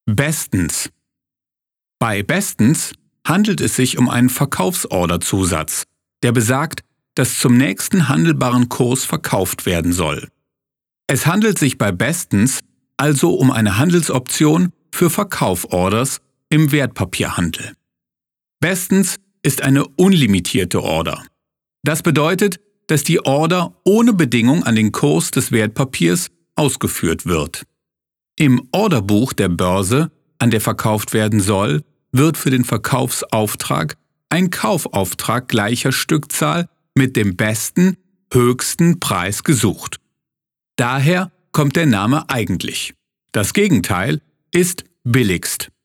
Bestens. Bei bestens handelt es sich um einen Verkaufsorderzusatz, der besagt, dass zum nächsten handelbaren Kurs verkauft werden soll. Es handelt sich bei bestens also um eine Handelsoption für Verkauforders im Wertpapierhandel. Bestens ist eine unlimitierte Order. Das bedeutet, dass die Order ohne Bedingung an den Kurs des Wertpapiers ausgeführt wird. Im Orderbuch der Börse, an der verkauft werden soll, wird für den Verkaufsauftrag ein Kaufauftrag gleicher Stückzahl mit dem besten, höchsten Preis gesucht. Daher kommt der Name eigentlich. Das Gegenteil ist billigst.